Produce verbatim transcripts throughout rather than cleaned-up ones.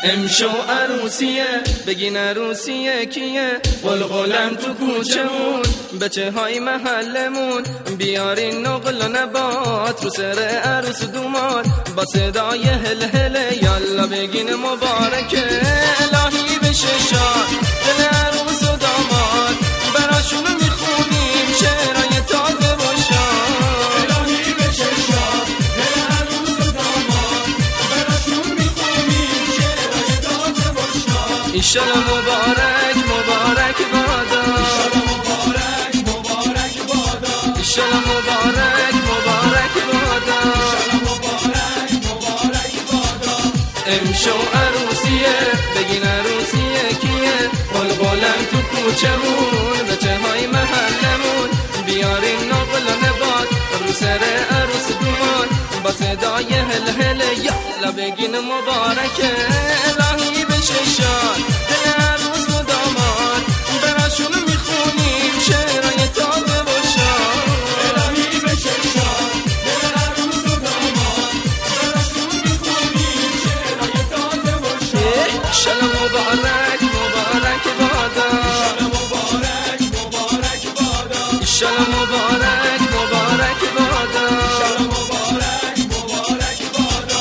امشو عروسیه بگین عروسیه کیه قلقلم تو کوچمون بچه های محلمون بیارین نقل و نبات رو سر عروس دومات با صدای هل هله یالا بگین مبارکه الهی بشه شاد دل عروس و داماد براشونو میخونیم شعرهای تازه و شاد الهی بشه شاد دل عروس و داماد براشون میخونیم شعرهای تازه و شاد ایشالا مبارک مبارک بادا مبارک مبارک بادا ایشالا مبارک مبارک بادا مبارک مبارک بادا امشو عروسیه بگین عروسیه کیه قلقلم تو کوچمون بچه های محلمون بیارین نقل و نبات رو سر عروس دومان با صدای هل هل یالا بگین مبارکه الهی بشه شاد دل عروس و داماد براشون میخونیم شعرهای تازه و شاد الهی بشه شاد دل عروس و داماد براشون میخونیم شعرهای تازه و شاد شلا مبارک مبارک بادا مبارک مبارک بادا شلا مبارک مبارک بادا شلا مبارک مبارک بادا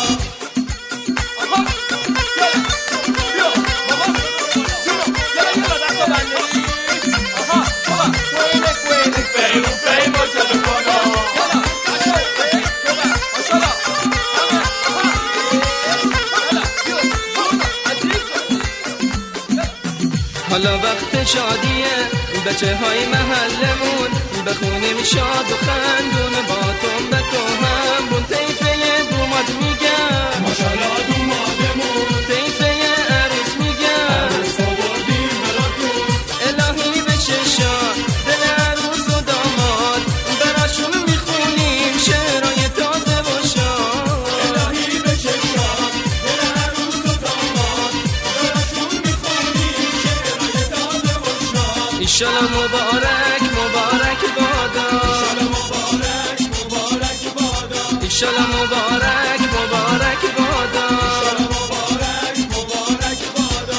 حالا وقت شادیه بچه های محلمون بخونیم شاد و خندون با تنبک و همبون طیفه دوماد میگم ماشالله دومادمون طیفه عروس میگم عروس آوردیم براتون الهی بشه شاد دل عروس و داماد براشون میخونیم شعرهای تازه و شاد الهی بشه شاد دل عروس و داماد براشون میخونیم شعرهای تازه و شاد ایشالا مبارک مبارک بادا مبارک مبارک بادا ایشالا مبارک مبارک بادا مبارک مبارک بادا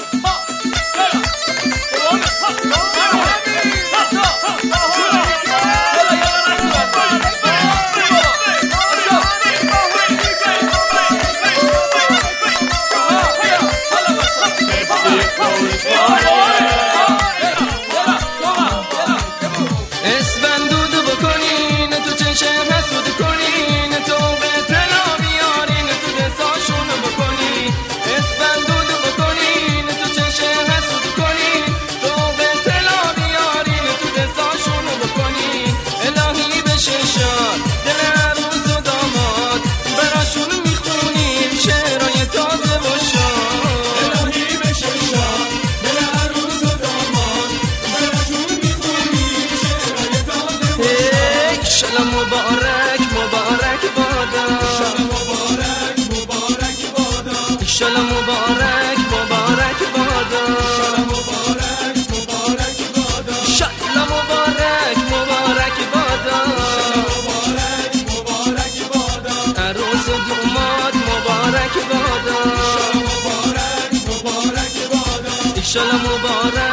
اسبندود بکنین تو چشم حسود کنین تو به طلا بیارین تو دستاشون بکنین اسبندود بکنین تو چشم حسود کنین تو به طلا بیارین تو دستاشون بکنین الهی بشه شاد دل عروس و داماد براشون میخونیم شعرهای تازه و شاد الهی بشه شاد دل عروس و داماد براشون میخونیم شعرهای تازه و شاد شلا مبارک مبارک بادا مبارک مبارک بادا شلا مبارک مبارک بادا مبارک مبارک بادا شلا مبارک مبارک بادا مبارک مبارک بادا عروس و دوماد مبارک بادا مبارک مبارک بادا شلا مبارک